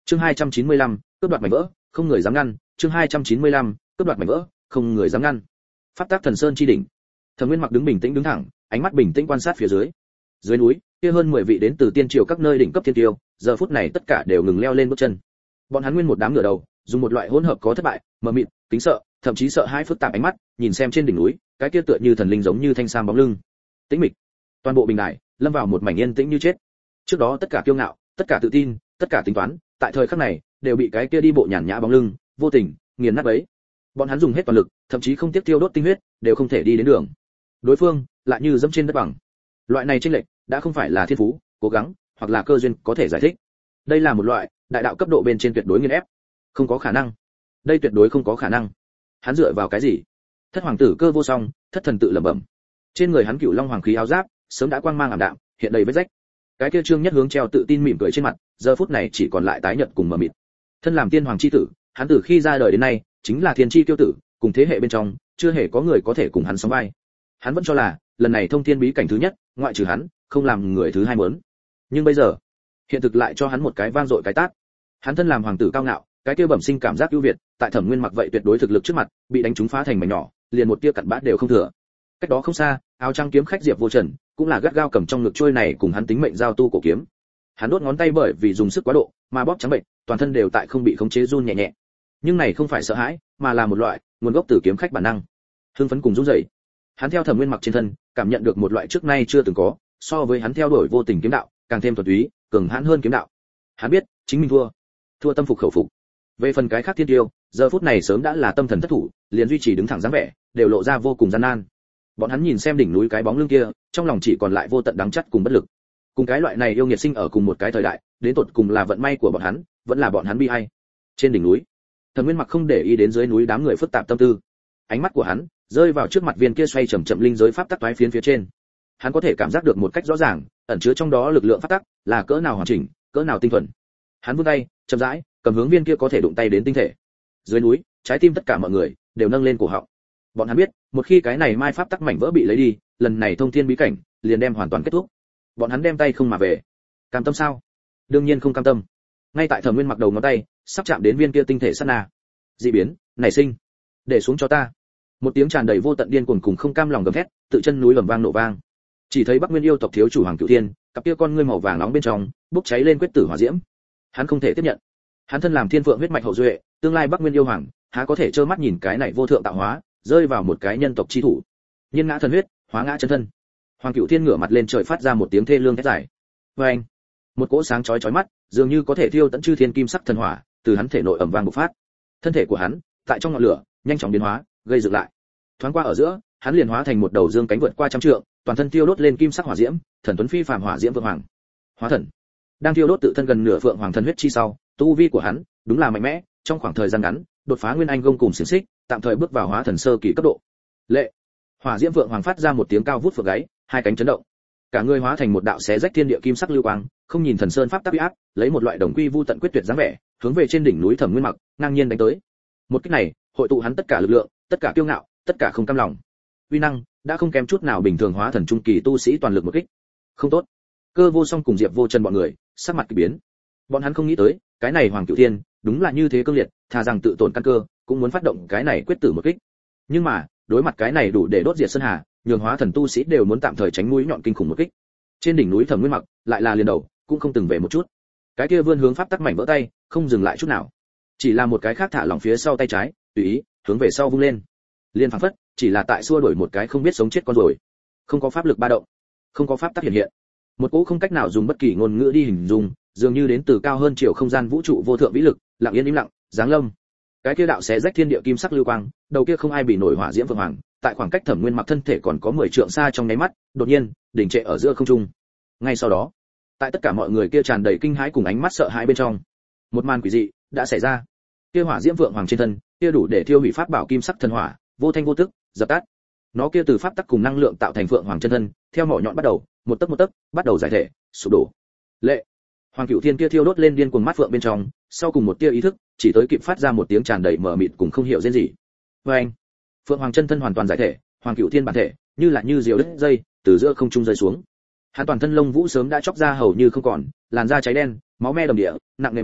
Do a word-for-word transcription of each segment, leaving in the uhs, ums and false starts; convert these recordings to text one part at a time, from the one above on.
Chương hai trăm chín mươi lăm, cướp đoạt mảnh vỡ, không người dám ngăn, chương hai trăm chín mươi lăm, cướp đoạt mảnh vỡ, không người dám ngăn. Pháp tắc thần sơn chi đỉnh. Thẩm Nguyên Mặc đứng bình tĩnh đứng thẳng, ánh mắt bình tĩnh quan sát phía dưới. Dưới núi, kia hơn mười vị đến từ tiên triều các nơi đỉnh cấp thiên tiêu, giờ phút này tất cả đều ngừng leo lên bước chân. Bọn hắn nguyên một đám ngửa đầu, dùng một loại hỗn hợp có thất bại, mờ mịt, kính sợ, thậm chí sợ hãi phức tạp ánh mắt, nhìn xem trên đỉnh núi, cái kia tựa như thần linh giống như thanh sam bóng lưng. Tĩnh mịch. Toàn bộ bình đài lâm vào một mảnh yên tĩnh như chết. Trước đó tất cả kiêu ngạo, tất cả tự tin, tất cả tính toán, tại thời khắc này đều bị cái kia đi bộ nhàn nhã bóng lưng vô tình nghiền nát ấy. Bọn hắn dùng hết toàn lực, thậm chí không tiếc tiêu đốt tinh huyết, đều không thể đi đến đường. Đối phương lại như dẫm trên đất bằng. Loại này chênh lệch đã không phải là thiên phú, cố gắng hoặc là cơ duyên có thể giải thích. Đây là một loại đại đạo cấp độ bên trên tuyệt đối nghiền ép. Không có khả năng. Đây tuyệt đối không có khả năng. Hắn dựa vào cái gì? Thất hoàng tử Cơ Vô Song, thất thần tự lẩm bẩm. Trên người hắn cửu long hoàng khí áo giáp sớm đã quang mang ảm đạm, hiện đầy vết rách. Cái kia trương nhất hướng treo tự tin mỉm cười trên mặt, giờ phút này chỉ còn lại tái nhợt cùng mờ mịt. Thân làm tiên hoàng chi tử, hắn từ khi ra đời đến nay chính là thiên chi tiêu tử, cùng thế hệ bên trong chưa hề có người có thể cùng hắn sánh vai. Hắn vẫn cho là lần này thông thiên bí cảnh thứ nhất, ngoại trừ hắn, không làm người thứ hai muốn. Nhưng bây giờ, hiện thực lại cho hắn một cái vang dội cái tát. Hắn thân làm hoàng tử cao ngạo, cái kia bẩm sinh cảm giác ưu việt, tại Thẩm Nguyên Mặc vậy tuyệt đối thực lực trước mặt, bị đánh trúng phá thành mảnh nhỏ, liền một tia cặn bã đều không thừa. Cách đó không xa, áo trắng kiếm khách Diệp Vô Trần, cũng là gắt gao cầm trong ngực trôi này cùng hắn tính mệnh giao tu cổ kiếm. Hắn đốt ngón tay bởi vì dùng sức quá độ, mà bóp trắng bệnh, toàn thân đều tại không bị khống chế run nhẹ nhẹ. Nhưng này không phải sợ hãi, mà là một loại nguồn gốc từ kiếm khách bản năng, hưng phấn cùng run rẩy. Hắn theo Thẩm Nguyên Mặc trên thân, cảm nhận được một loại trước nay chưa từng có, so với hắn theo đuổi vô tình kiếm đạo, càng thêm thuần túy, cường hãn hơn kiếm đạo. Hắn biết, chính mình thua, thua tâm phục khẩu phục. Về phần cái khác thiên tiêu, giờ phút này sớm đã là tâm thần thất thủ, liền duy trì đứng thẳng dáng vẻ, đều lộ ra vô cùng gian nan. Bọn hắn nhìn xem đỉnh núi cái bóng lưng kia, trong lòng chỉ còn lại vô tận đắng chắt cùng bất lực. Cùng cái loại này yêu nghiệt sinh ở cùng một cái thời đại, đến tột cùng là vận may của bọn hắn, vẫn là bọn hắn bi ai. Trên đỉnh núi, Thẩm Nguyên Mặc không để ý đến dưới núi đám người phức tạp tâm tư. Ánh mắt của hắn rơi vào trước mặt viên kia xoay chậm chậm linh giới pháp tắc toái phiến phía trên. Hắn có thể cảm giác được một cách rõ ràng, ẩn chứa trong đó lực lượng pháp tắc là cỡ nào hoàn chỉnh, cỡ nào tinh thuần. Hắn vươn tay, chậm rãi cầm hướng viên kia có thể đụng tay đến tinh thể. Dưới núi, trái tim tất cả mọi người đều nâng lên cổ họng. Bọn hắn biết, một khi cái này mai pháp tắc mảnh vỡ bị lấy đi, lần này thông thiên bí cảnh liền đem hoàn toàn kết thúc. Bọn hắn đem tay không mà về. Cam tâm sao? Đương nhiên không cam tâm. Ngay tại Thẩm Nguyên Mặc đầu ngón tay sắp chạm đến viên kia tinh thể sát na, dị biến nảy sinh. Để xuống cho ta. Một tiếng tràn đầy vô tận điên cuồng cùng không cam lòng gầm thét, tự chân núi lầm vang nổ vang. Chỉ thấy Bắc Nguyên yêu tộc thiếu chủ Hoàng Cửu Thiên, cặp kia con ngươi màu vàng nóng bên trong bốc cháy lên quyết tử hỏa diễm. Hắn không thể tiếp nhận. Hắn thân làm thiên phượng huyết mạch hậu duệ, tương lai Bắc Nguyên yêu hoàng, há có thể trơ mắt nhìn cái này vô thượng tạo hóa rơi vào một cái nhân tộc chi thủ. Nhiên ngã thần huyết, hóa ngã chân thân. Hoàng Cửu Thiên ngửa mặt lên trời phát ra một tiếng thê lương thét dài. Oeng! Một cỗ sáng chói chói mắt, dường như có thể thiêu tận chư thiên kim sắc thần hỏa, từ hắn thể nội ầm vang bộc phát. Thân thể của hắn, tại trong ngọn lửa, nhanh chóng biến hóa, gây dựng lại. Thoáng qua ở giữa, hắn liền hóa thành một đầu dương cánh vượt qua trăm trượng, toàn thân tiêu đốt lên kim sắc hỏa diễm, thần tuấn phi phàm hỏa diễm vượng hoàng. Hóa thần. Đang tiêu đốt tự thân gần nửa phượng hoàng thần huyết chi sau, tu vi của hắn đúng là mạnh mẽ, trong khoảng thời gian ngắn, đột phá nguyên anh gông cùng xiển xích, tạm thời bước vào hóa thần sơ kỳ cấp độ. Lệ. Hỏa diễm vượng hoàng phát ra một tiếng cao vút phượng gáy, hai cánh chấn động. Cả người hóa thành một đạo xé rách thiên địa kim sắc lưu quang, không nhìn thần sơn pháp tắc uy áp, lấy một loại đồng quy vu tận quyết tuyệt dáng vẻ, hướng về trên đỉnh núi Thẩm Nguyên Mặc, ngang nhiên đánh tới. Một kích này, hội tụ hắn tất cả lực lượng, tất cả kiêu ngạo, tất cả không cam lòng. Uy năng đã không kém chút nào bình thường hóa thần trung kỳ tu sĩ toàn lực một kích. Không tốt. Cơ Vô Song cùng Diệp Vô Trần bọn người, sắc mặt kỳ biến. Bọn hắn không nghĩ tới, cái này Hoàng Cửu Thiên, đúng là như thế cương liệt, thà rằng tự tổn căn cơ, cũng muốn phát động cái này quyết tử một kích. Nhưng mà, đối mặt cái này đủ để đốt diệt sơn hà, nhường hóa thần tu sĩ đều muốn tạm thời tránh mũi nhọn kinh khủng một kích. Trên đỉnh núi Thẩm Nguyên Mặc, lại là liền đầu, cũng không từng về một chút. Cái kia vươn hướng pháp tắc mảnh vỡ tay, không dừng lại chút nào. Chỉ là một cái khác thả lỏng phía sau tay trái, tùy ý hướng về sau vung lên. Liên phảng phất, chỉ là tại xua đuổi một cái không biết sống chết con rồi. Không có pháp lực ba động, không có pháp tắc hiện hiện. Một cỗ không cách nào dùng bất kỳ ngôn ngữ đi hình dung, dường như đến từ cao hơn chiều không gian vũ trụ vô thượng vĩ lực, lặng yên im lặng, giáng lâm. Cái kia đạo xé rách thiên địa kim sắc lưu quang, đầu kia không ai bị nổi hỏa diễm vượng hoàng, tại khoảng cách Thẩm Nguyên Mặc thân thể còn có mười trượng xa trong nháy mắt, đột nhiên đình trệ ở giữa không trung. Ngay sau đó, tại tất cả mọi người kia tràn đầy kinh hãi cùng ánh mắt sợ hãi bên trong, một màn quỷ dị đã xảy ra. Kia hỏa diễm vượng hoàng trên thân, kia đủ để thiêu hủy pháp bảo kim sắc thần hỏa, vô thanh vô tức dập tắt. Nó kia từ pháp tắc cùng năng lượng tạo thành vượng hoàng chân thân, theo mỏ nhọn bắt đầu, một tấc một tấc, bắt đầu giải thể, sụp đổ. Lệ. Hoàng Cửu Thiên kia thiêu đốt lên điên cuồng mắt vượng bên trong, sau cùng một tia ý thức, chỉ tới kịp phát ra một tiếng tràn đầy mờ mịt cùng không hiểu rên gì. Oeng. Phượng Hoàng chân thân hoàn toàn giải thể, Hoàng Cửu Thiên bản thể, như là như diều đứt dây, từ giữa không trung rơi xuống. Hắn toàn thân lông vũ sớm đã chóc ra hầu như không còn, làn da cháy đen, máu me đầm địa, nặng nề mà,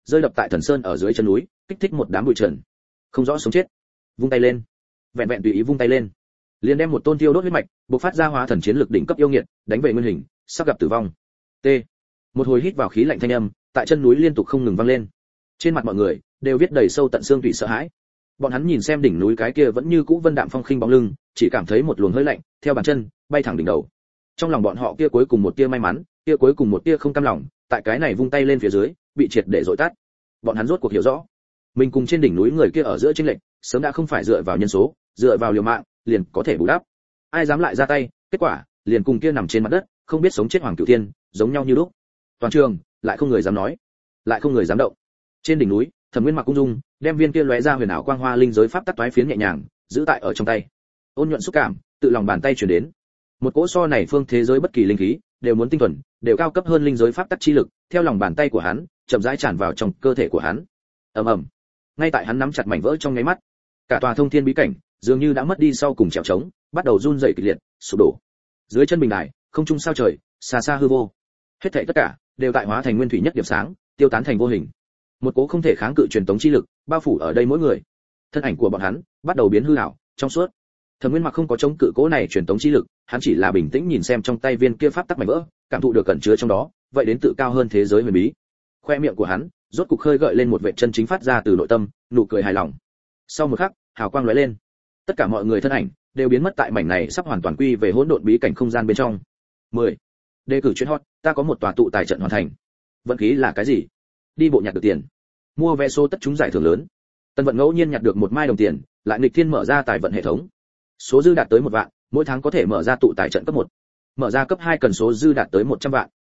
rơi đập tại thần sơn ở dưới chân núi, kích thích một đám bụi trần. Không rõ sống chết. Vung tay lên. Vẹn vẹn tùy ý vung tay lên, liền đem một tôn tiêu đốt huyết mạch, bộc phát ra hóa thần chiến lực đỉnh cấp yêu nghiệt, đánh về nguyên hình, sắp gặp tử vong. T. Một hồi hít vào khí lạnh thanh âm, tại chân núi liên tục không ngừng vang lên. Trên mặt mọi người đều viết đầy sâu tận xương tủy sợ hãi. Bọn hắn nhìn xem đỉnh núi cái kia vẫn như cũ vân đạm phong khinh bóng lưng, chỉ cảm thấy một luồng hơi lạnh theo bàn chân bay thẳng đỉnh đầu. Trong lòng bọn họ kia cuối cùng một tia may mắn, kia cuối cùng một tia không cam lòng, tại cái này vung tay lên phía dưới, bị triệt để dội tắt. Bọn hắn rốt cuộc hiểu rõ, mình cùng trên đỉnh núi người kia ở giữa chênh lệch, sớm đã không phải dựa vào nhân số, dựa vào liều mạng, liền có thể bù đắp. Ai dám lại ra tay, kết quả liền cùng kia nằm trên mặt đất, không biết sống chết Hoàng Cửu Thiên, giống nhau như lúc. Toàn trường lại không người dám nói, lại không người dám động. Trên đỉnh núi, Thẩm Nguyên mặc cung dung, đem viên kia lóe ra huyền ảo quang hoa linh giới pháp tắc toái phiến nhẹ nhàng giữ tại ở trong tay. Ôn nhuận xúc cảm tự lòng bàn tay truyền đến. Một cỗ so này phương thế giới bất kỳ linh khí đều muốn tinh thuần, đều cao cấp hơn linh giới pháp tắc chi lực, theo lòng bàn tay của hắn, chậm rãi tràn vào trong cơ thể của hắn. Ầm ầm. Ngay tại hắn nắm chặt mảnh vỡ trong nháy mắt, cả tòa thông thiên bí cảnh dường như đã mất đi sau cùng trèo trống, bắt đầu run rẩy kịch liệt, sụp đổ. Dưới chân bình đài, không trung sao trời, xa xa hư vô. Hết thảy tất cả đều tại hóa thành nguyên thủy nhất điểm sáng, tiêu tán thành vô hình. Một cỗ không thể kháng cự truyền tống chi lực bao phủ ở đây mỗi người. Thân ảnh của bọn hắn bắt đầu biến hư ảo, trong suốt. Thẩm Nguyên Mặc không có chống cự cỗ này truyền tống chi lực, hắn chỉ là bình tĩnh nhìn xem trong tay viên kia pháp tắc mảnh vỡ, cảm thụ được cẩn chứa trong đó, vậy đến tự cao hơn thế giới huyền bí. Khoe miệng của hắn rốt cục khơi gợi lên một vệt chân chính phát ra từ nội tâm, nụ cười hài lòng. Sau một khắc, hào quang lóe lên. Tất cả mọi người thân ảnh đều biến mất tại mảnh này sắp hoàn toàn quy về hỗn độn bí cảnh không gian bên trong. mười. Đề cử chuyên hot, ta có một tòa tụ tài trận hoàn thành. Vận khí là cái gì? Đi bộ nhặt được tiền. Mua vé số tất trúng giải thưởng lớn. Tân Vận ngẫu nhiên nhặt được một mai đồng tiền, lại nghịch thiên mở ra tài vận hệ thống. Số dư đạt tới một vạn, mỗi tháng có thể mở ra tụ tài trận cấp một. Mở ra cấp hai cần số dư đạt tới một trăm vạn.